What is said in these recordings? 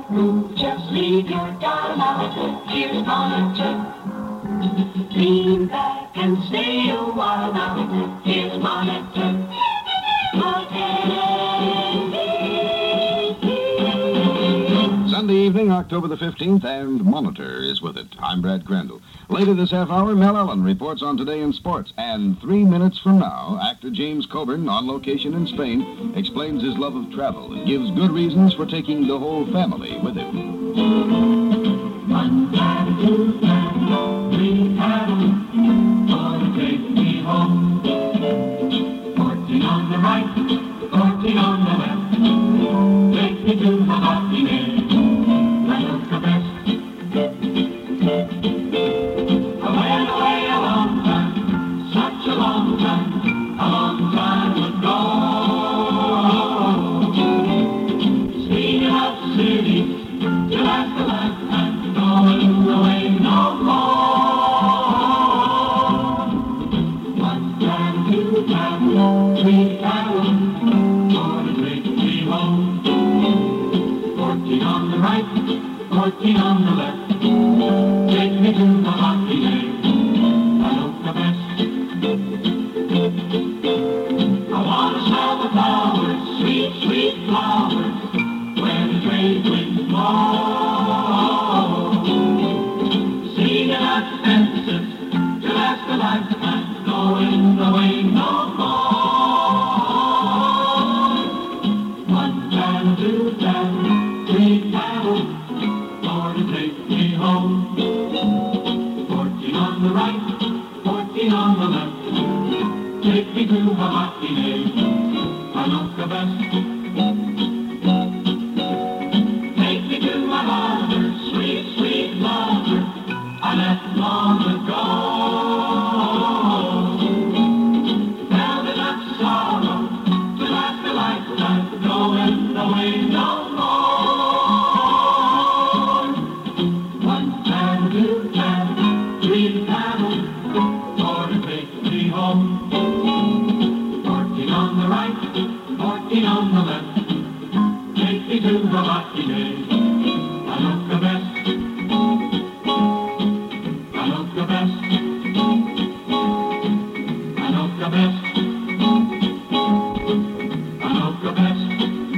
move, just leave your dial out. Here's Monitor. Lean back and stay a while now. Here's Monitor. Sunday evening, October the 15th, and Monitor is with it. I'm Brad Crandall. Later this half hour, Mel Ellen reports on Today in Sports. And 3 minutes from now, actor James Coburn, on location in Spain, explains his love of travel and gives good reasons for taking the whole family with him. One time, two time, three time, oh, take me home. 14 on the right, 14 on the left, take me to my happy day. I look the best. Away and away a long time, such a long time ago. Speed enough cities to last a lifetime, going away no more. One time, two time, three time, gonna take me home. 14 on the right, 14 on the left, take me to the happy day. I look the best. I want to smell the flowers, sweet, sweet flowers, where the trade winds blow. Seeing enough fences to last a lifetime, going away no more. One time, two time, three time, Lord, take me home. 14 on the right, 14 on the left, take me to Hawaii Day. I look the best. Take me to my mother, sweet, sweet mother, I left long ago. Felt enough sorrow to last a lifetime, going away no more. One time, two time, three time, Lord, take me home. 14 on the right, 14 on the left, take me to the lucky day. I look the best. I look the best. I look the best. I look the best.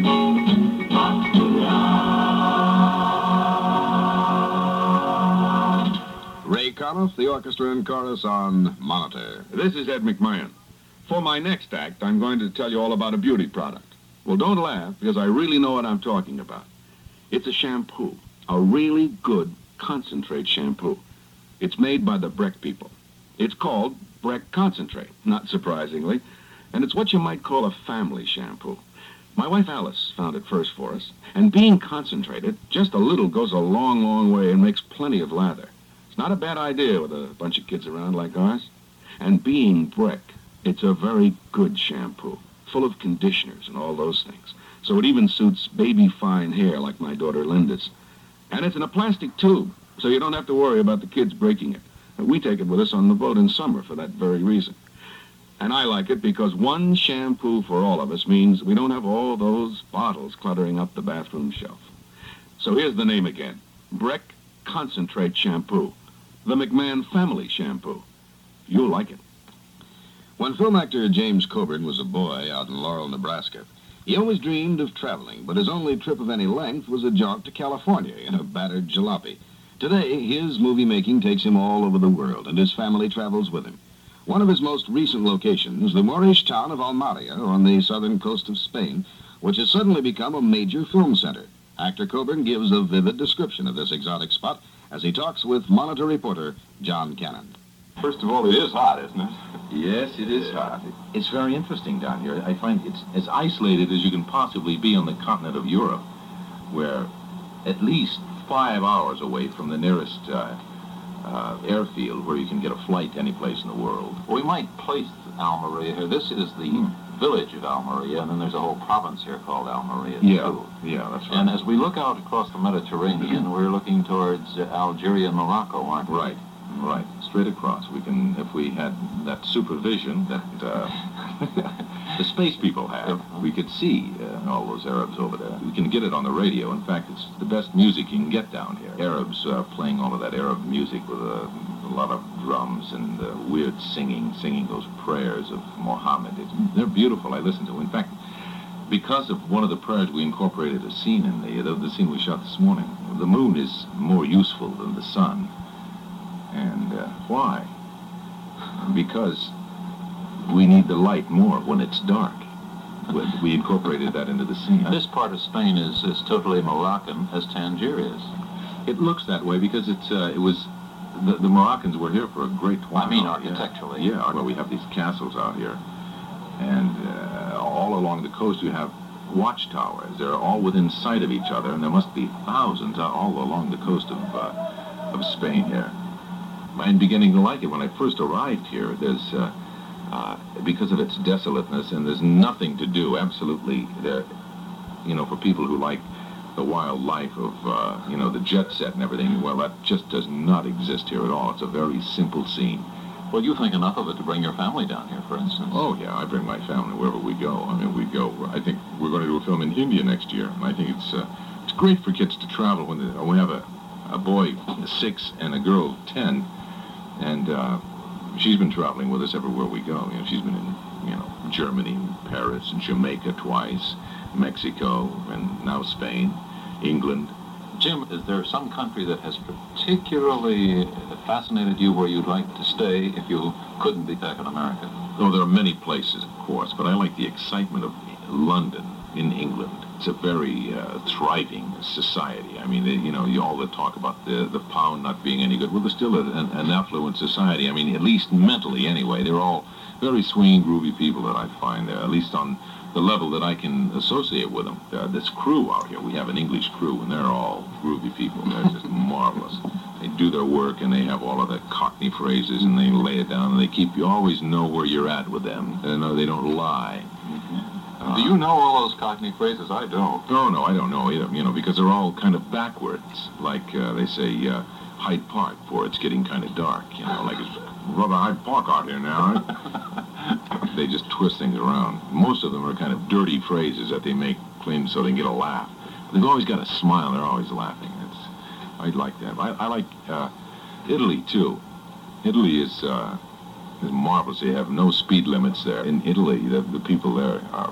Ray Conniff, the orchestra and chorus on Monitor. This is Ed McMahon. For my next act, I'm going to tell you all about a beauty product. Well, don't laugh, because I really know what I'm talking about. It's a shampoo, a really good concentrate shampoo. It's made by the Breck people. It's called Breck Concentrate, not surprisingly, and it's what you might call a family shampoo. My wife Alice found it first for us, and being concentrated, just a little goes a long, long way and makes plenty of lather. It's not a bad idea with a bunch of kids around like ours. And being Breck, it's a very good shampoo, full of conditioners and all those things. So it even suits baby fine hair like my daughter Linda's. And it's in a plastic tube, so you don't have to worry about the kids breaking it. We take it with us on the boat in summer for that very reason. And I like it because one shampoo for all of us means we don't have all those bottles cluttering up the bathroom shelf. So here's the name again. Breck Concentrate Shampoo. The McMahon Family Shampoo. You'll like it. When film actor James Coburn was a boy out in Laurel, Nebraska, he always dreamed of traveling, but his only trip of any length was a jaunt to California in a battered jalopy. Today, his movie making takes him all over the world, and his family travels with him. One of his most recent locations, the Moorish town of Almeria on the southern coast of Spain, which has suddenly become a major film center. Actor Coburn gives a vivid description of this exotic spot as he talks with Monitor reporter John Cannon. First of all, it is hot, isn't it? Yes, it is hot. It's very interesting down here. I find it's as isolated as you can possibly be on the continent of Europe, where at least 5 hours away from the nearest airfield where you can get a flight to any place in the world. We might place Almeria here. This is the village of Almeria, and then there's a whole province here called Almeria, too. Yeah, that's right. And as we look out across the Mediterranean, we're looking towards Algeria and Morocco, aren't we? Right. Straight across. We can, if we had that supervision, that the space people have. We could see all those Arabs over there. We can get it on the radio. In fact, it's the best music you can get down here. Arabs playing all of that Arab music with a lot of drums and weird singing those prayers of Muhammad. They're beautiful. I listen to them. In fact, because of one of the prayers, we incorporated a scene in the scene we shot this morning. The moon is more useful than the sun. And why? Because we need the light more when it's dark. We incorporated that into the scene. This part of Spain is totally Moroccan, as Tangier is. It looks that way because it was the Moroccans were here for a great while. I mean architecturally. Yeah, well, we have these castles out here. And all along the coast you have watchtowers. They're all within sight of each other, and there must be thousands all along the coast of Spain here. I'm beginning to like it. When I first arrived here, there's because of its desolateness, and there's nothing to do, absolutely, for people who like the wild life of, the jet set and everything, well, that just does not exist here at all. It's a very simple scene. Well, you think enough of it to bring your family down here, for instance. Oh, yeah, I bring my family wherever we go. I mean, I think we're going to do a film in India next year, and I think it's great for kids to travel when we have a boy 6 and a girl 10, and she's been traveling with us everywhere we go. She's been in, Germany, Paris, Jamaica twice, Mexico, and now Spain, England. Jim, is there some country that has particularly fascinated you where you'd like to stay if you couldn't be back in America? Oh, there are many places, of course, but I like the excitement of London in England. It's a very thriving society. I mean, you all the talk about the pound not being any good. Well, there's still an affluent society. I mean, at least mentally anyway. They're all very swinging, groovy people that I find there, at least on the level that I can associate with them. This crew out here, we have an English crew, and they're all groovy people. They're just marvelous. They do their work, and they have all of the Cockney phrases, and they lay it down, and you always know where you're at with them. They don't lie. Do you know all those Cockney phrases? I don't. No, I don't know either, because they're all kind of backwards. Like they say Hyde Park for it's getting kind of dark, like it's rather Hyde Park out here now. They just twist things around. Most of them are kind of dirty phrases that they make clean so they can get a laugh. They've always got a smile. They're always laughing. I like that. I like Italy, too. Italy is marvelous. They have no speed limits there. In Italy, the people there are,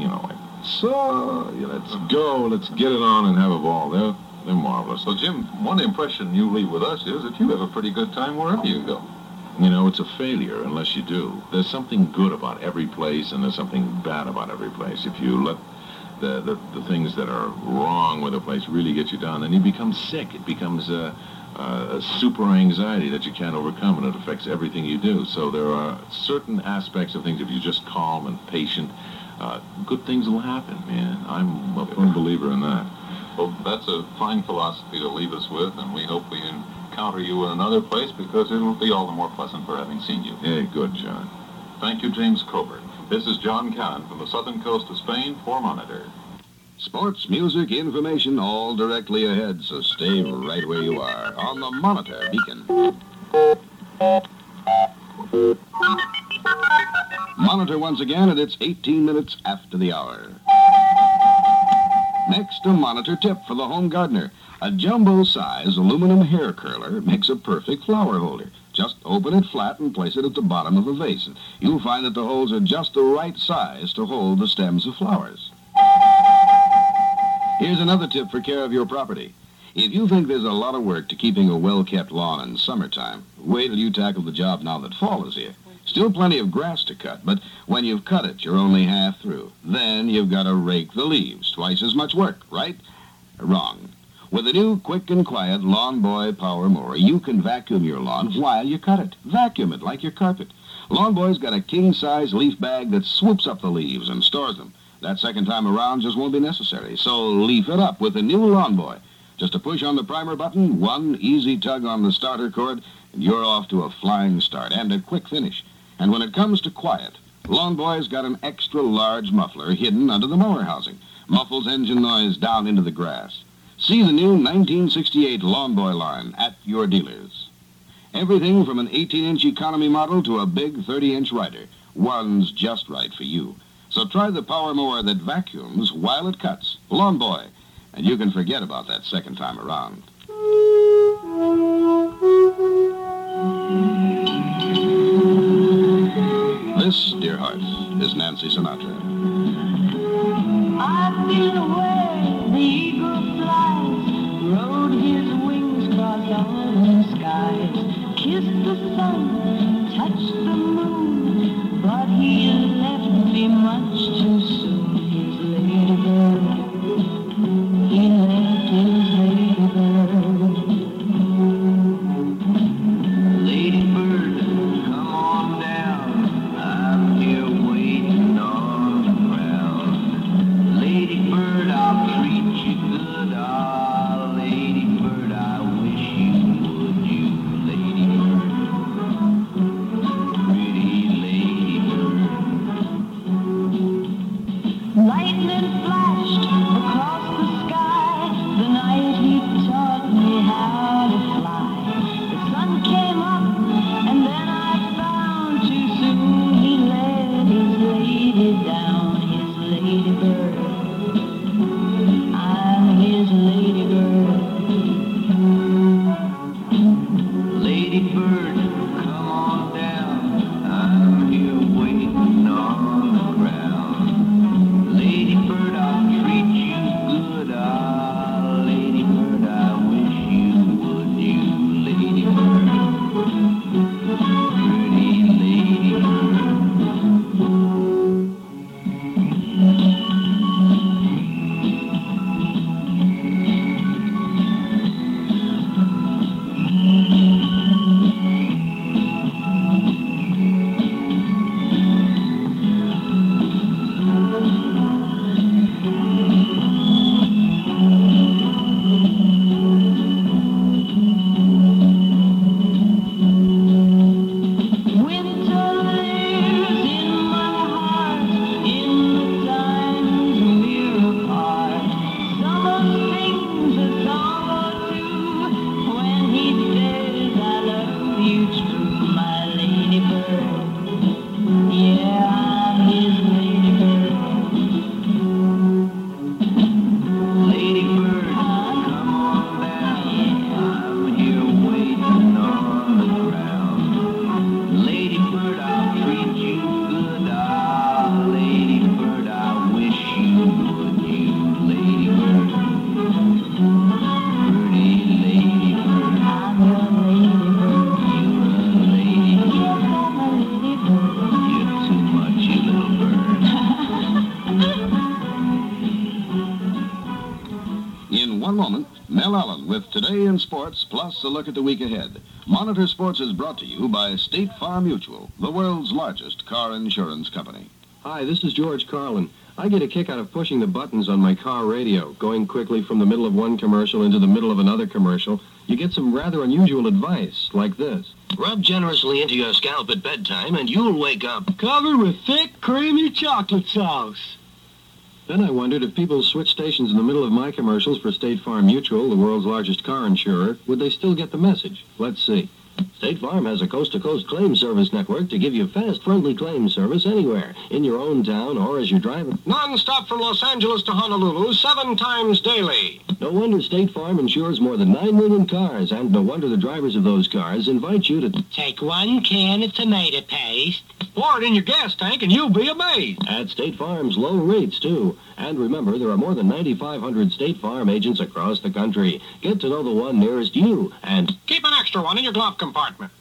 let's go, let's get it on and have a ball. They're marvelous. Well, Jim, one impression you leave with us is that you have a pretty good time wherever you go. It's a failure unless you do. There's something good about every place, and there's something bad about every place. If you let the things that are wrong with a place really get you down, then you become sick. It becomes a super anxiety that you can't overcome, and it affects everything you do. So there are certain aspects of things, if you're just calm and patient, good things will happen, man. I'm a firm believer in that. Well, that's a fine philosophy to leave us with, and we hope we encounter you in another place because it'll be all the more pleasant for having seen you. Hey, good, John. Thank you, James Coburn. This is John Cannon from the southern coast of Spain for Monitor. Sports, music, information, all directly ahead, so stay right where you are on the Monitor Beacon. Monitor once again, and it's 18 minutes after the hour. Next, a Monitor tip for the home gardener. A jumbo-size aluminum hair curler makes a perfect flower holder. Just open it flat and place it at the bottom of a vase, and you'll find that the holes are just the right size to hold the stems of flowers. Here's another tip for care of your property. If you think there's a lot of work to keeping a well-kept lawn in summertime, wait till you tackle the job now that fall is here. Still plenty of grass to cut, but when you've cut it, you're only half through. Then you've got to rake the leaves. Twice as much work, right? Wrong. With the new quick and quiet Lawn Boy Power Mower, you can vacuum your lawn while you cut it. Vacuum it like your carpet. Lawn Boy's got a king-size leaf bag that swoops up the leaves and stores them. That second time around just won't be necessary, so leaf it up with the new Lawn Boy. Just a push on the primer button, one easy tug on the starter cord, and you're off to a flying start and a quick finish. And when it comes to quiet, Lawn Boy's got an extra large muffler hidden under the mower housing. Muffles engine noise down into the grass. See the new 1968 Lawn Boy line at your dealers. Everything from an 18-inch economy model to a big 30-inch rider. One's just right for you. So try the power mower that vacuums while it cuts. Lawn Boy. And you can forget about that second time around. This, dear heart, is Nancy Sinatra. I've been where the eagle flies, rode his wings across autumn skies, kissed the sun, touched the moon, but he left me much too soon. His ladybird, he left his ladybird. Ladybird, come on down, I'm here waiting on the ground. Ladybird, I'll treat you good. Ah, ladybird, I wish you would. You ladybird, pretty ladybird. Lightning flashed across the sky the night he taught me how to fly. The sun came up and then I found too soon he let his lady down. His ladybird, I'm his ladybird. Ladybird, come on down, I'm here waiting on the ground. Ladybird, I'll treat you good. Ah, ladybird, I wish you would. You ladybird, pretty ladybird. Winter lives in my heart in the times we're apart. Summer sings a song or two when he says I love you true. My ladybird, yeah, I'm his ladybird. Ladybird, come on down, I'm here waiting on the ground. Ladybird, I'll treat you good. Ah, ladybird, I wish you would. You ladybird, pretty ladybird. I'm your ladybird. You're a ladybird. Yes, I'm a ladybird. You're too much, you little bird. In one moment, Mel Allen with Today in Sports, plus a look at the week ahead. Monitor Sports is brought to you by State Farm Mutual, the world's largest car insurance company. Hi, this is George Carlin. I get a kick out of pushing the buttons on my car radio, going quickly from the middle of one commercial into the middle of another commercial. You get some rather unusual advice, like this. Rub generously into your scalp at bedtime and you'll wake up Covered with thick, creamy chocolate sauce. Then I wondered if people switch stations in the middle of my commercials for State Farm Mutual, the world's largest car insurer, would they still get the message? Let's see. State Farm has a coast-to-coast claim service network to give you fast, friendly claim service anywhere, in your own town or as you're driving. non-stop from Los Angeles to Honolulu 7 times daily. No wonder State Farm insures more than 9 million cars, and no wonder the drivers of those cars invite you to Take 1 can of tomato paste. Pour it in your gas tank and you'll be amazed. at State Farm's low rates, too. And remember, there are more than 9,500 State Farm agents across the country. Get to know the one nearest you, and Keep an extra one in your glove compartment.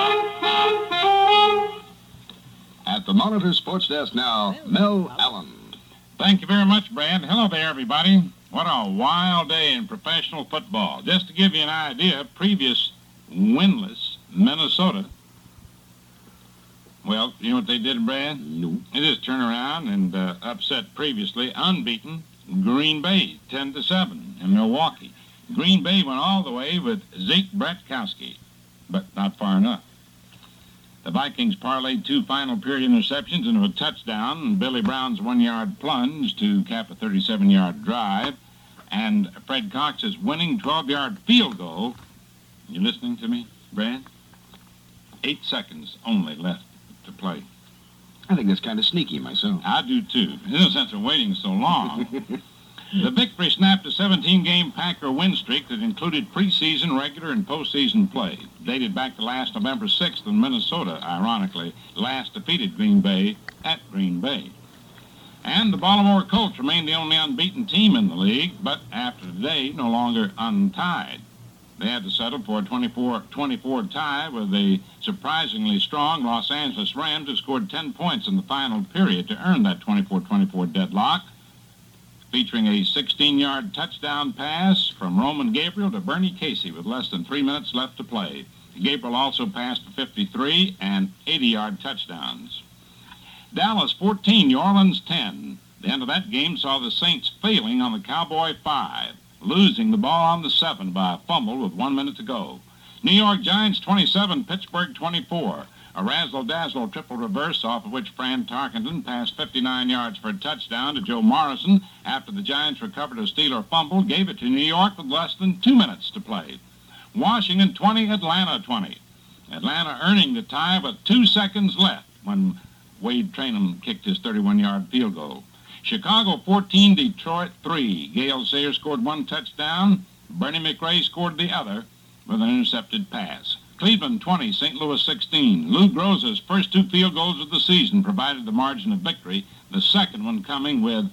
At the Monitor Sports Desk now, Mel Allen. Thank you very much, Brad. Hello there, everybody. What a wild day in professional football. Just to give you an idea, previous winless Minnesota, well, you know what they did, Brad? No. They just turned around and upset previously unbeaten Green Bay 10-7 in Milwaukee. Green Bay went all the way with Zeke Bratkowski, but not far enough. The Vikings parlayed 2 final period interceptions into a touchdown, and Billy Brown's 1-yard plunge to cap a 37-yard drive, and Fred Cox's winning 12-yard field goal. You listening to me, Brad? 8 seconds only left to play. I think that's kind of sneaky myself. I do, too. There's no sense of waiting so long. The victory snapped a 17-game Packer win streak that included preseason, regular, and postseason play. Dated back to last November 6th when Minnesota, ironically, last defeated Green Bay at Green Bay. And the Baltimore Colts remained the only unbeaten team in the league, but after today, no longer untied. They had to settle for a 24-24 tie with a surprisingly strong Los Angeles Rams who scored 10 points in the final period to earn that 24-24 deadlock, featuring a 16-yard touchdown pass from Roman Gabriel to Bernie Casey with less than 3 minutes left to play. Gabriel also passed for 53 and 80-yard touchdowns. Dallas 14, New Orleans 10. The end of that game saw the Saints failing on the Cowboy 5, losing the ball on the 7 by a fumble with 1 minute to go. New York Giants 27, Pittsburgh 24. A razzle-dazzle triple reverse off of which Fran Tarkenton passed 59 yards for a touchdown to Joe Morrison after the Giants recovered a Steeler fumble, gave it to New York with less than 2 minutes to play. Washington 20, Atlanta 20. Atlanta earning the tie with 2 seconds left when Wade Trainum kicked his 31-yard field goal. Chicago 14, Detroit 3. Gale Sayers scored 1 touchdown. Bernie McRae scored the other with an intercepted pass. Cleveland 20, St. Louis 16. Lou Groza's first 2 field goals of the season provided the margin of victory, the second one coming with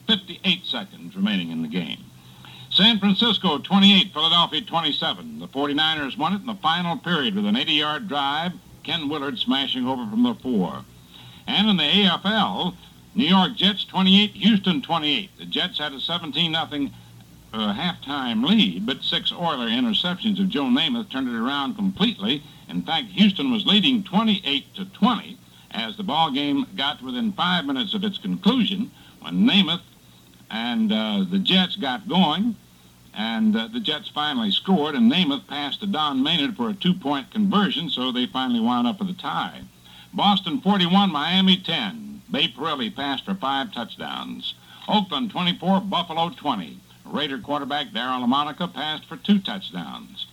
58 seconds remaining in the game. San Francisco 28, Philadelphia 27. The 49ers won it in the final period with an 80-yard drive, Ken Willard smashing over from the 4. And in the AFL, New York Jets 28, Houston 28. The Jets had a 17-0 halftime lead, but 6 Oiler interceptions of Joe Namath turned it around completely. In fact, Houston was leading 28-20 as the ball game got within 5 minutes of its conclusion when Namath and the Jets got going, and the Jets finally scored, and Namath passed to Don Maynard for a 2-point conversion, so they finally wound up with a tie. Boston 41, Miami 10. Bay Pirelli passed for 5 touchdowns. Oakland 24, Buffalo 20. Raider quarterback Darryl LaMonica passed for 2 touchdowns.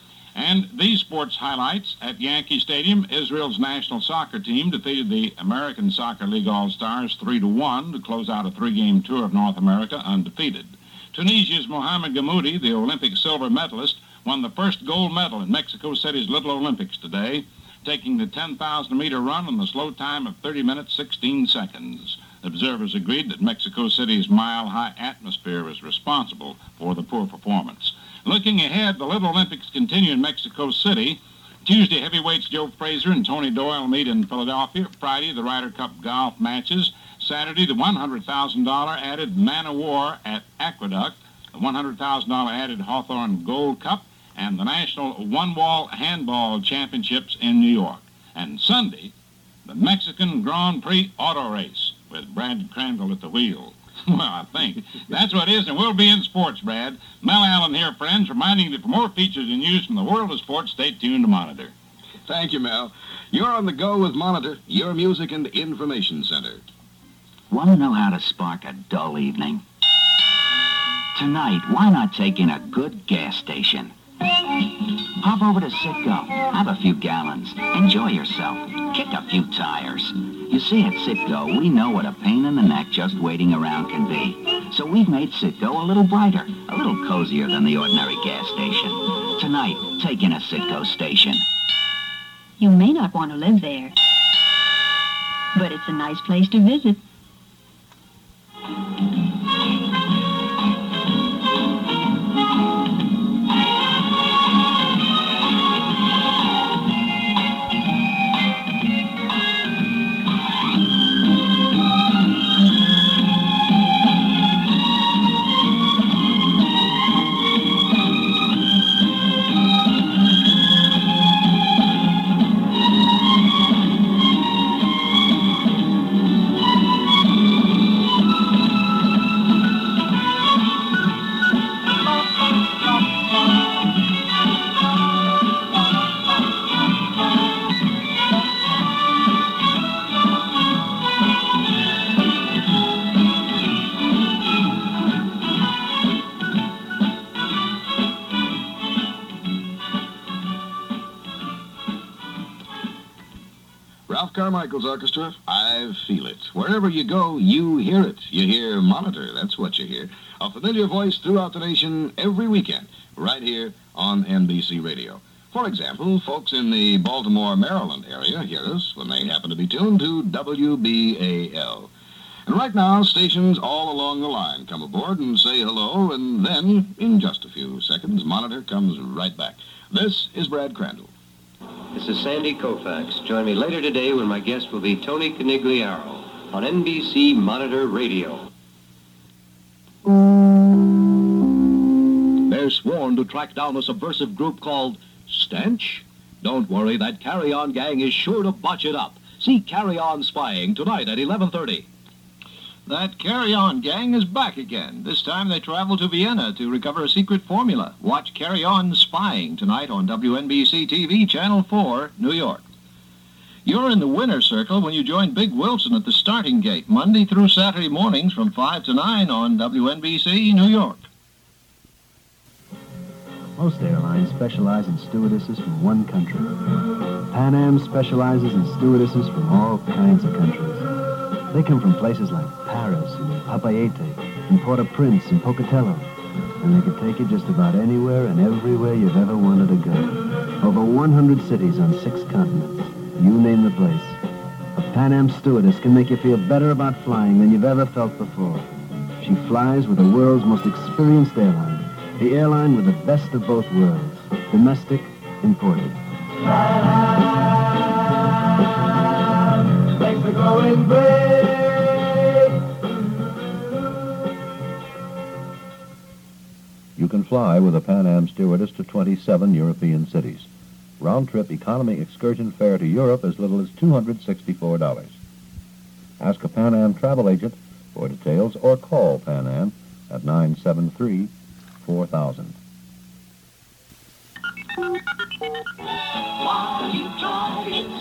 And these sports highlights at Yankee Stadium, Israel's national soccer team defeated the American Soccer League All-Stars 3-1 to close out a 3-game tour of North America undefeated. Tunisia's Mohamed Gamoudi, the Olympic silver medalist, won the first gold medal in Mexico City's Little Olympics today, taking the 10,000-meter run in the slow time of 30 minutes, 16 seconds. Observers agreed that Mexico City's mile-high atmosphere was responsible for the poor performance. Looking ahead, the Little Olympics continue in Mexico City. Tuesday, heavyweights Joe Frazier and Tony Doyle meet in Philadelphia. Friday, the Ryder Cup golf matches. Saturday, the $100,000 added Man o' War at Aqueduct, the $100,000 added Hawthorne Gold Cup, and the National One-Wall Handball Championships in New York. And Sunday, the Mexican Grand Prix Auto Race with Brad Crandall at the wheel. Well, I think that's what it is, and we'll be in sports, Brad. Mel Allen here, friends, reminding you that for more features and news from the world of sports, stay tuned to Monitor. Thank you, Mel. You're on the go with Monitor, your music and information center. Want to know how to spark a dull evening? Tonight, why not take in a good gas station? Hop over to Citgo, have a few gallons, enjoy yourself, kick a few tires. You see, at Citgo, we know what a pain in the neck just waiting around can be. So we've made Citgo a little brighter, a little cozier than the ordinary gas station. Tonight, take in a Citgo station. You may not want to live there, but it's a nice place to visit. Carmichael's orchestra. I feel it. Wherever you go, you hear it. You hear Monitor. That's what you hear. A familiar voice throughout the nation every weekend, right here on NBC Radio. For example, folks in the Baltimore, Maryland area hear us when they happen to be tuned to WBAL. And right now, stations all along the line come aboard and say hello, and then, in just a few seconds, Monitor comes right back. This is Brad Crandall. This is Sandy Koufax. Join me later today when my guest will be Tony Conigliaro on NBC Monitor Radio. They're sworn to track down a subversive group called Stench? Don't worry, that Carry On gang is sure to botch it up. See Carry On Spying tonight at 11:30. That Carry On gang is back again. This time they travel to Vienna to recover a secret formula. Watch Carry On Spying tonight on WNBC TV, Channel 4, New York. You're in the winner's circle when you join Big Wilson at the starting gate, Monday through Saturday mornings from 5 to 9 on WNBC, New York. Most airlines specialize in stewardesses from one country. Pan Am specializes in stewardesses from all kinds of countries. They come from places like Paris and Papayete and Port-au-Prince and Pocatello. And they could take you just about anywhere and everywhere you've ever wanted to go. Over 100 cities on 6 continents. You name the place. A Pan Am stewardess can make you feel better about flying than you've ever felt before. She flies with the world's most experienced airline. The airline with the best of both worlds. Domestic, imported. Thanks for going great. You can fly with a Pan Am stewardess to 27 European cities. Round-trip economy excursion fare to Europe as little as $264. Ask a Pan Am travel agent for details or call Pan Am at 973-4000. While you drive, it's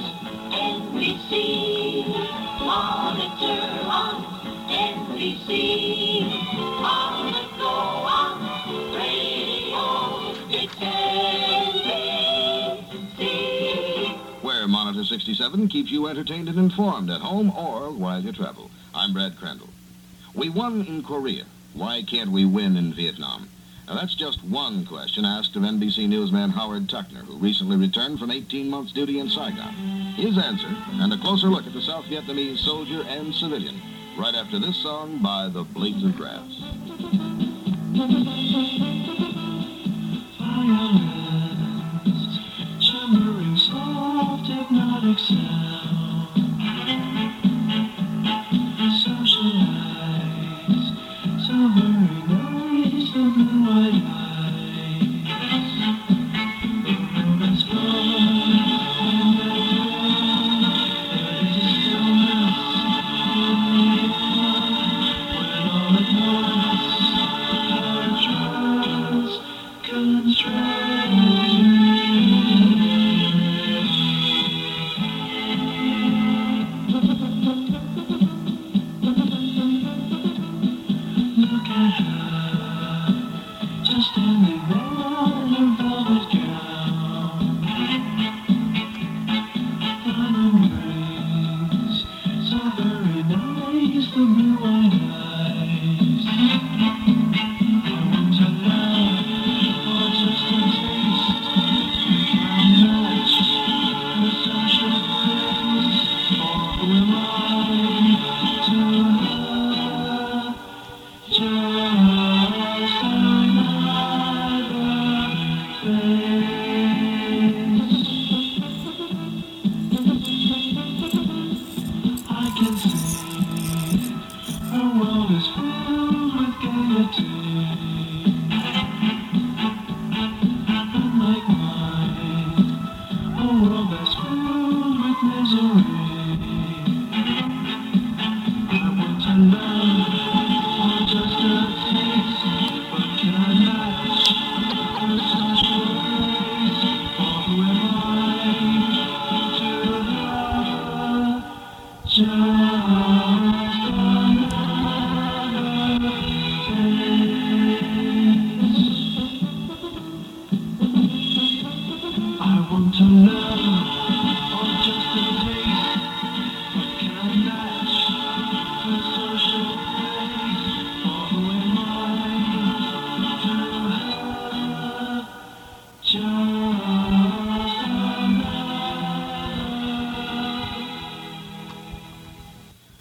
NBC. Monitor on NBC. On the go on radio, it's NBC. Where Monitor 67 keeps you entertained and informed at home or while you travel. I'm Brad Crandall. We won in Korea. Why can't we win in Vietnam? Now, that's just one question asked of NBC newsman Howard Tuckner, who recently returned from 18 months' duty in Saigon. His answer, and a closer look at the South Vietnamese soldier and civilian, right after this song by the Blades of Grass. Violins, shimmering soft hypnotic sound. Socialize, so very nice, the blue-eyed eyes. The moment's gone, but it's stillness. When all at once our trust constrains.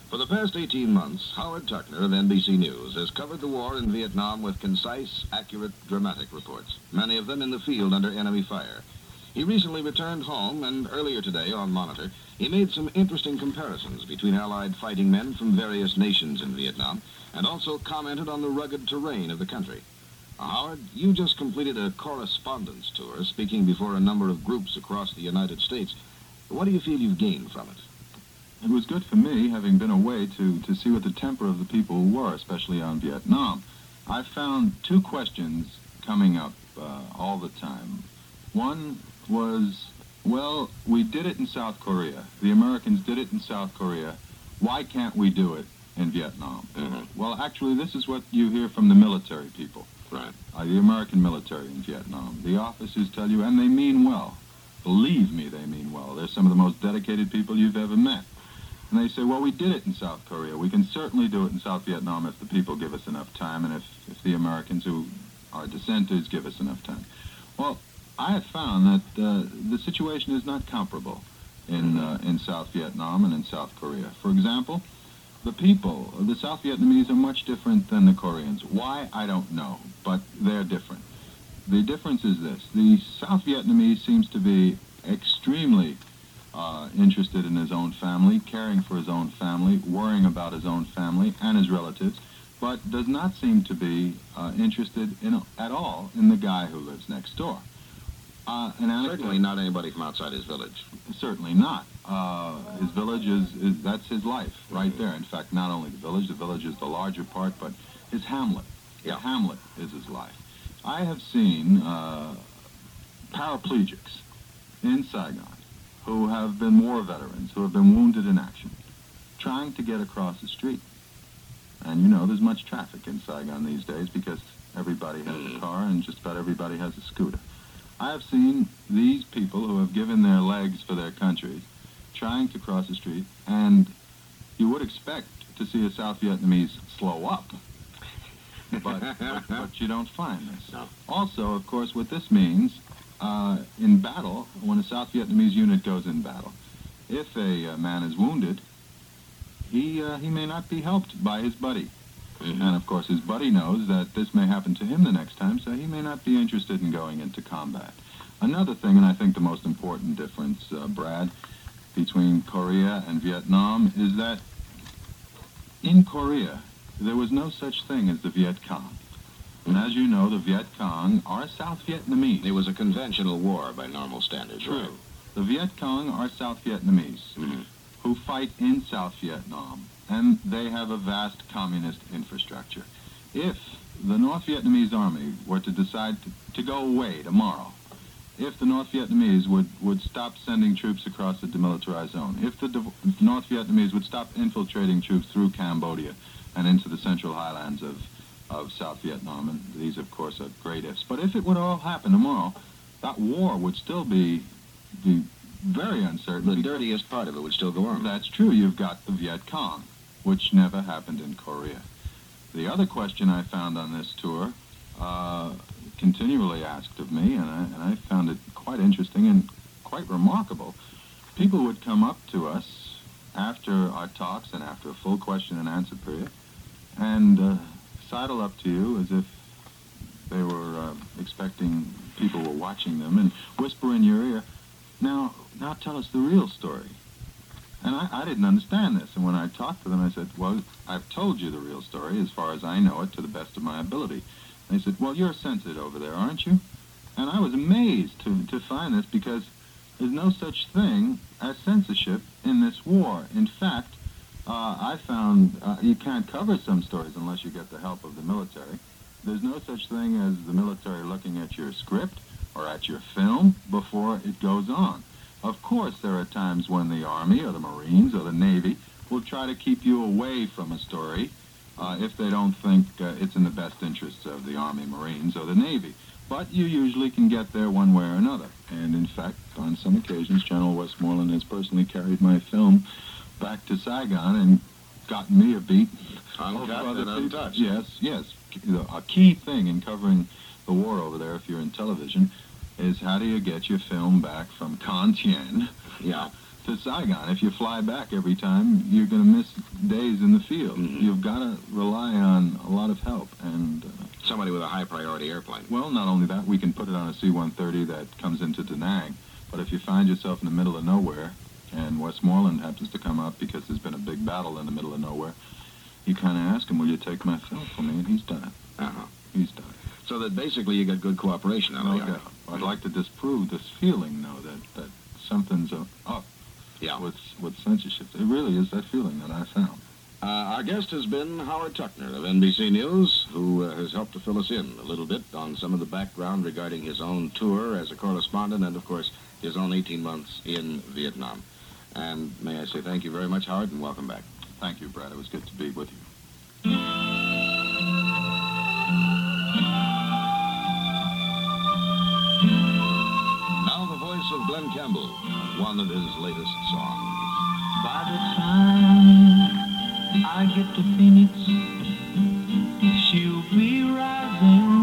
For the past 18 months, Howard Tuckner of NBC News has covered the war in Vietnam with concise, accurate, dramatic reports, many of them in the field under enemy fire. He recently returned home, and earlier today on Monitor, he made some interesting comparisons between Allied fighting men from various nations in Vietnam, and also commented on the rugged terrain of the country. Howard, you just completed a correspondence tour, speaking before a number of groups across the United States. What do you feel you've gained from it? It was good for me, having been away, to see what the temper of the people were, especially on Vietnam. I found two questions coming up all the time. One was, well, we did it in South Korea. The Americans did it in South Korea. Why can't we do it in Vietnam? Mm-hmm. Well, actually, this is what you hear from the military people. Right. The American military in Vietnam. The officers tell you, and they mean well. Believe me, they mean well. They're some of the most dedicated people you've ever met. And they say, well, we did it in South Korea. We can certainly do it in South Vietnam if the people give us enough time and if the Americans who are dissenters give us enough time. Well, I have found that the situation is not comparable in South Vietnam and in South Korea. For example, the people, the South Vietnamese are much different than the Koreans. Why, I don't know, but they're different. The difference is this. The South Vietnamese seems to be extremely interested in his own family, caring for his own family, worrying about his own family and his relatives, but does not seem to be interested at all in the guy who lives next door. Certainly not anybody from outside his village. Certainly not. His village that's his life right there. In fact, not only the village is the larger part, but his hamlet. Yeah. The hamlet is his life. I have seen paraplegics in Saigon who have been war veterans, who have been wounded in action, trying to get across the street. And you know, there's much traffic in Saigon these days because everybody has a car and just about everybody has a scooter. I have seen these people who have given their legs for their countries trying to cross the street, and you would expect to see a South Vietnamese slow up. But you don't find this. No. Also, of course, what this means, in battle, when a South Vietnamese unit goes in battle, if a man is wounded, he may not be helped by his buddy. Mm-hmm. And, of course, his buddy knows that this may happen to him the next time, so he may not be interested in going into combat. Another thing, and I think the most important difference, Brad, between Korea and Vietnam is that in Korea, there was no such thing as the Viet Cong. And as you know, the Viet Cong are South Vietnamese. It was a conventional war by normal standards. True. Right? The Viet Cong are South Vietnamese who fight in South Vietnam, and they have a vast communist infrastructure. If the North Vietnamese army were to decide to go away tomorrow, if the North Vietnamese would stop sending troops across the demilitarized zone, if the North Vietnamese would stop infiltrating troops through Cambodia and into the central highlands of South Vietnam, and these, of course, are great ifs. But if it would all happen tomorrow, that war would still be very uncertain. The dirtiest part of it would still go on. That's true. You've got the Viet Cong, which never happened in Korea. The other question I found on this tour, continually asked of me, and I found it quite interesting and quite remarkable. People would come up to us after our talks and after a full question and answer period and sidle up to you as if they were expecting people were watching them and whisper in your ear, now tell us the real story. And I didn't understand this, and when I talked to them, I said, well, I've told you the real story as far as I know it to the best of my ability. And they said, well, you're censored over there, aren't you? And I was amazed to find this because there's no such thing as censorship in this war. In fact, I found you can't cover some stories unless you get the help of the military. There's no such thing as the military looking at your script or at your film before it goes on. Of course, there are times when the Army or the Marines or the Navy will try to keep you away from a story if they don't think it's in the best interests of the Army, Marines, or the Navy. But you usually can get there one way or another. And in fact, on some occasions, General Westmoreland has personally carried my film back to Saigon and gotten me a beat. Uncut and untouched. Yes. A key thing in covering the war over there, if you're in television, is how do you get your film back from Con Tien to Saigon. If you fly back every time, you're going to miss days in the field. You've got to rely on a lot of help. And somebody with a high-priority airplane. Well, not only that, we can put it on a C-130 that comes into Da Nang. But if you find yourself in the middle of nowhere, and Westmoreland happens to come up because there's been a big battle in the middle of nowhere, you kind of ask him, will you take my film for me? And he's done it. He's done it. So that basically you got good cooperation out of the Army. I'd like to disprove this feeling, though, that something's up with censorship. It really is that feeling that I found. Our guest has been Howard Tuckner of NBC News, who has helped to fill us in a little bit on some of the background regarding his own tour as a correspondent and, of course, his own 18 months in Vietnam. And may I say thank you very much, Howard, and welcome back. Thank you, Brad. It was good to be with you. Now the voice of Glenn Campbell, one of his latest songs. By the time I get to Phoenix, she'll be rising.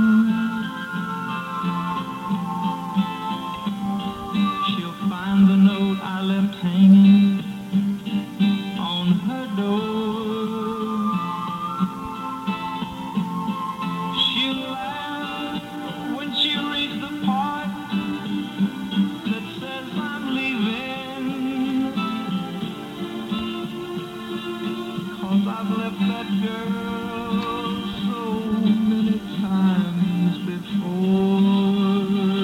She'll find the note I left hanging on her door. She'll laugh when she reads the part that says I'm leaving, 'cause I've left that girl so many times before.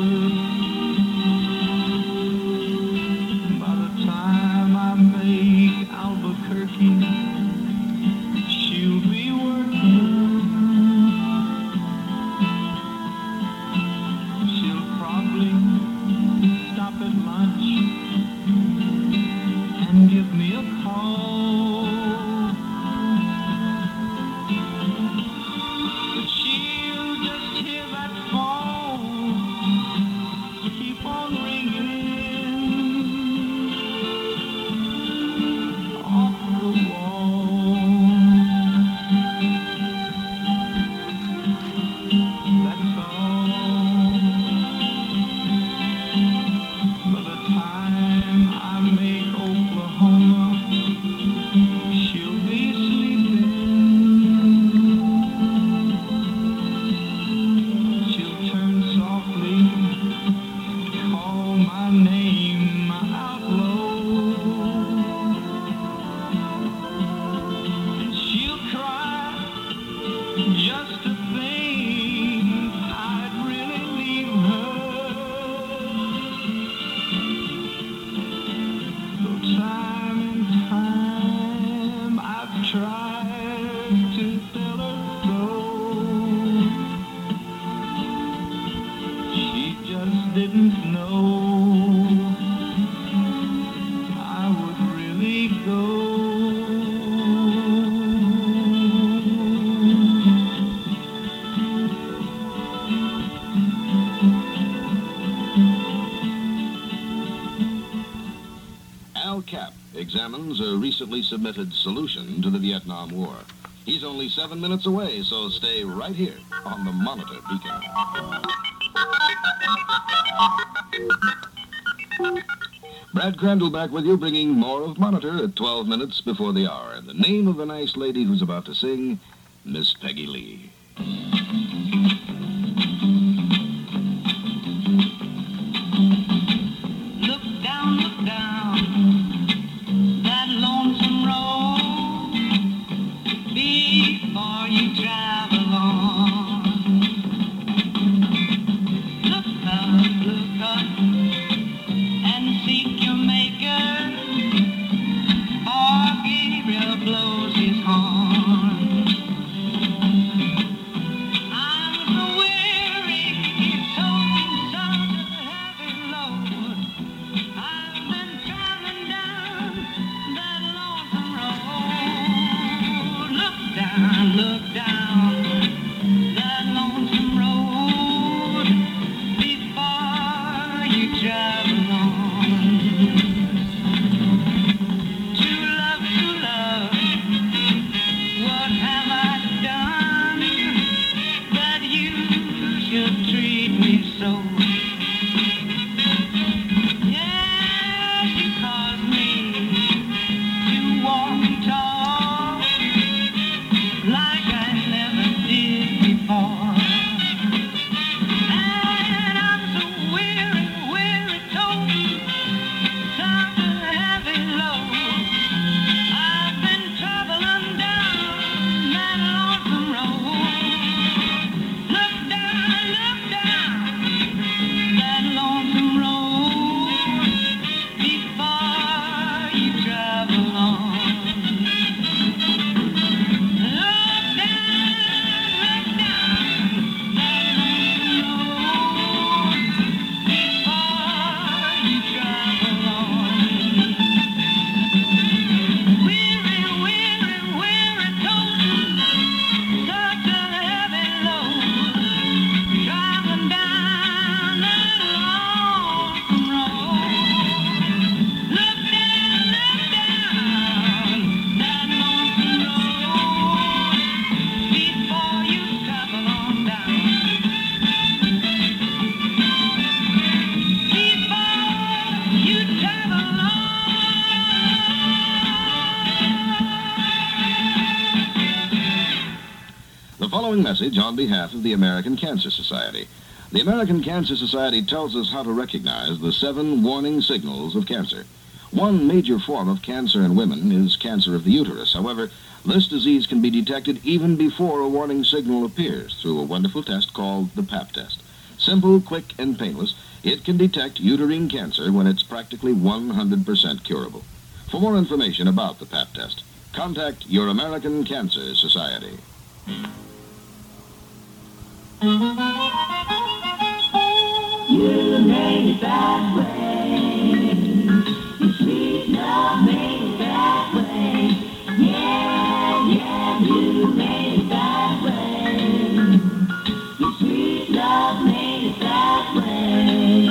By the time I make Albuquerque, she'll be working. She'll probably stop at lunch and give me a call. But she'll just hear that phone keep on ringing off the wall. That's all. By the time I make Oklahoma, she'll be sleeping. She'll turn softly, call my name out low, and she'll cry just to think I'd really leave her. Though time and time I've tried to tell her so, she just didn't know I would really go. Al Capp examines a recently submitted solution to the Vietnam War. He's only 7 minutes away, so stay right here on the Monitor Beacon. Brad Crandall back with you, bringing more of Monitor at 12 minutes before the hour. And the name of the nice lady who's about to sing, Miss Peggy Lee. Look down that lonesome road before you travel on. Look up, and seek your maker, for Gabriel blows his horn. I'm so weary, toting such a heavy load. I've been traveling down that lonesome road. Look down that lonesome road before you travel on. True love The following message on behalf of the American Cancer Society. The American Cancer Society tells us how to recognize the 7 warning signals of cancer. One major form of cancer in women is cancer of the uterus. However, this disease can be detected even before a warning signal appears through a wonderful test called the Pap test. Simple, quick, and painless, it can detect uterine cancer when it's practically 100% curable. For more information about the Pap test, contact your American Cancer Society. You made it that way. Your sweet love made it that way. Yeah, yeah, you made it that way. Your sweet love made it that way.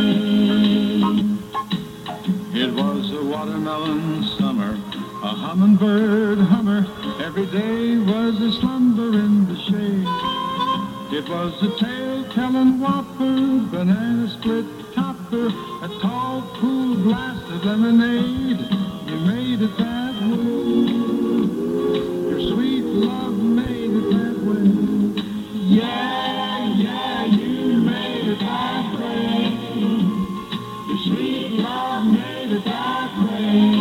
It was a watermelon summer, a hummingbird hummer. Every day was a slumber in the shade. It was a tale-telling whopper, banana split topper, a tall, cool glass of lemonade. You made it that way. Your sweet love made it that way. Yeah, yeah, you made it that way. Your sweet love made it that way.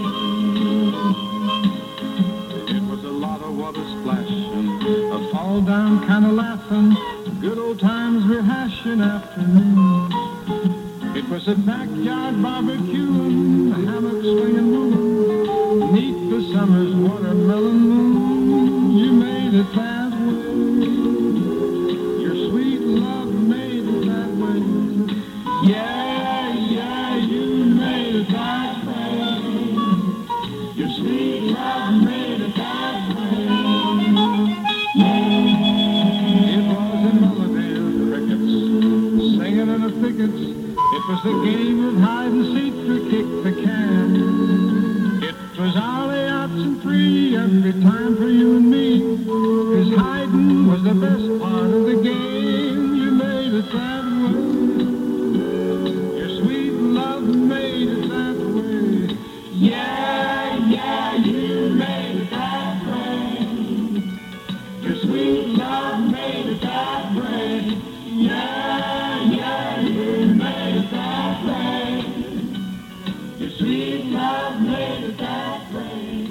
It was a lot of water splashing, a fall down kind of laughing, good old times rehashing afternoon. It was a backyard barbecue, a hammock swinging moon, neath the summer's watermelon moon. You made it that way. Your sweet love made it that way. Yeah, yeah, you made it that way. Your sweet love made it that way. Yeah. It was a melody of crickets singing in the thickets. It was the game of hide and seek to kick the can. It was alley outs and free every time for you and me. 'Cause hiding was the best part of the game. You made it that way. Your sweet love made it that way. Yeah, yeah, you made it that way. Your sweet love made it that way. Yeah, yeah, you made it that way. Your sweet love made it that way.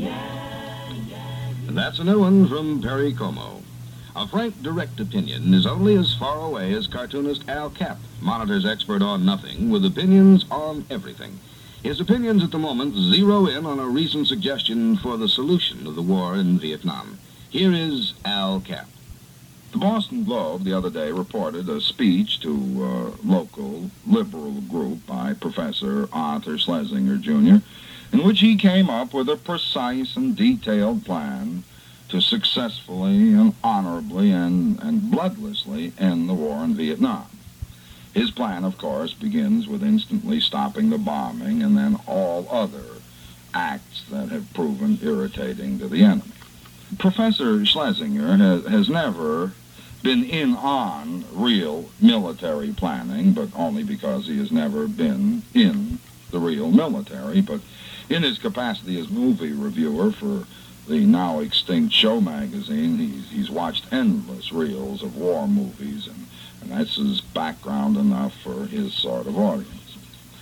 And that's a new one from Perry Como. A frank, direct opinion is only as far away as cartoonist Al Capp, Monitor's expert on nothing, with opinions on everything. His opinions at the moment zero in on a recent suggestion for the solution of the war in Vietnam. Here is Al Capp. The Boston Globe the other day reported a speech to a local liberal group by Professor Arthur Schlesinger, Jr., in which he came up with a precise and detailed plan to successfully and honorably and bloodlessly end the war in Vietnam. His plan, of course, begins with instantly stopping the bombing and then all other acts that have proven irritating to the enemy. Professor Schlesinger has never been in on real military planning, but only because he has never been in the real military. But in his capacity as movie reviewer for the now extinct Show magazine, he's watched endless reels of war movies, and that's his background enough for his sort of audience.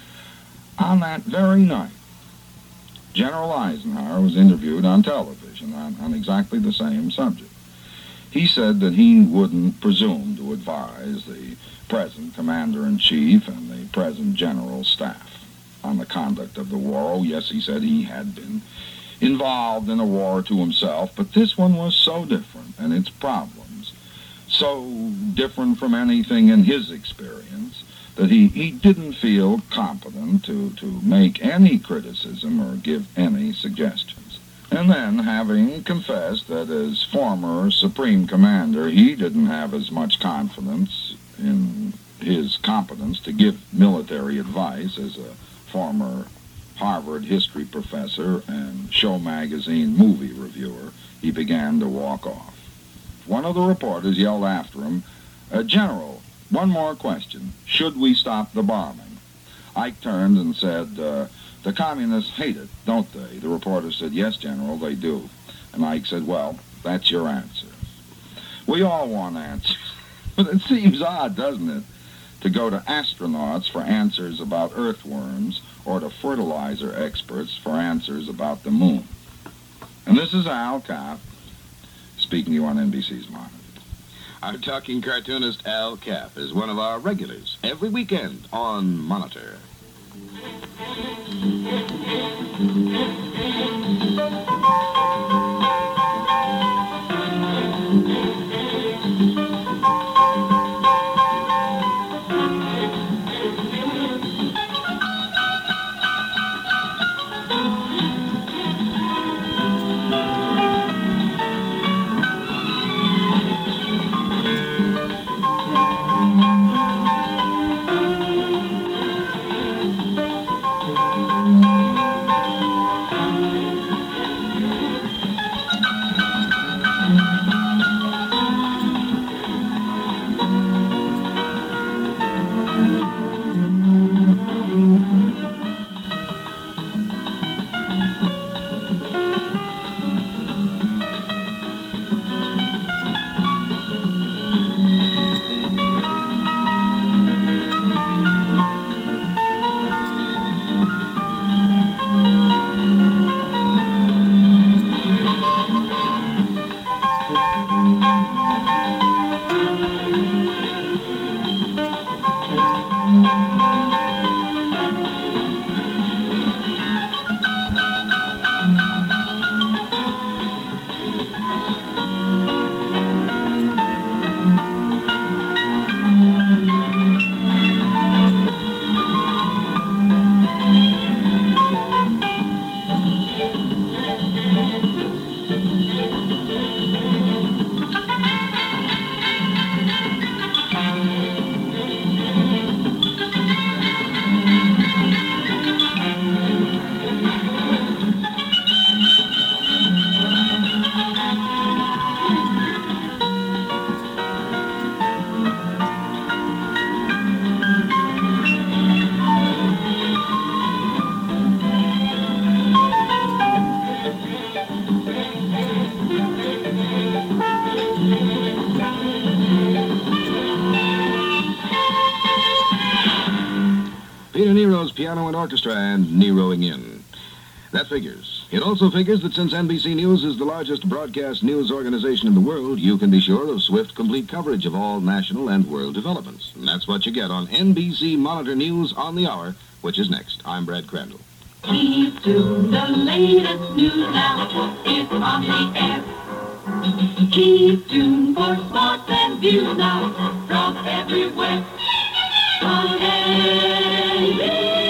On that very night, General Eisenhower was interviewed on television on exactly the same subject. He said that he wouldn't presume to advise the present Commander-in-Chief and the present General Staff on the conduct of the war. Oh, yes, he said he had been involved in a war to himself, but this one was so different, and its problems so different from anything in his experience, that he didn't feel competent to make any criticism or give any suggestions. And then, having confessed that as former Supreme Commander, he didn't have as much confidence in his competence to give military advice as a former Harvard history professor and Show magazine movie reviewer, he began to walk off. One of the reporters yelled after him, "General, one more question. Should we stop the bombing?" Ike turned and said, "The communists hate it, don't they?" The reporter said, "Yes, General, they do." And Ike said, "Well, that's your answer." We all want answers. But it seems odd, doesn't it, to go to astronauts for answers about earthworms or to fertilizer experts for answers about the moon. And this is Al Capp speaking to you on NBC's Monitor. Our talking cartoonist Al Capp is one of our regulars every weekend on Monitor. Peter Nero's Piano and Orchestra and Neroing In. That figures. It also figures that since NBC News is the largest broadcast news organization in the world, you can be sure of swift, complete coverage of all national and world developments. And that's what you get on NBC Monitor News on the Hour, which is next. I'm Brad Crandall. Keep tuned, the latest news now is on the air. Keep tuned for sports and views now from everywhere. On NBC.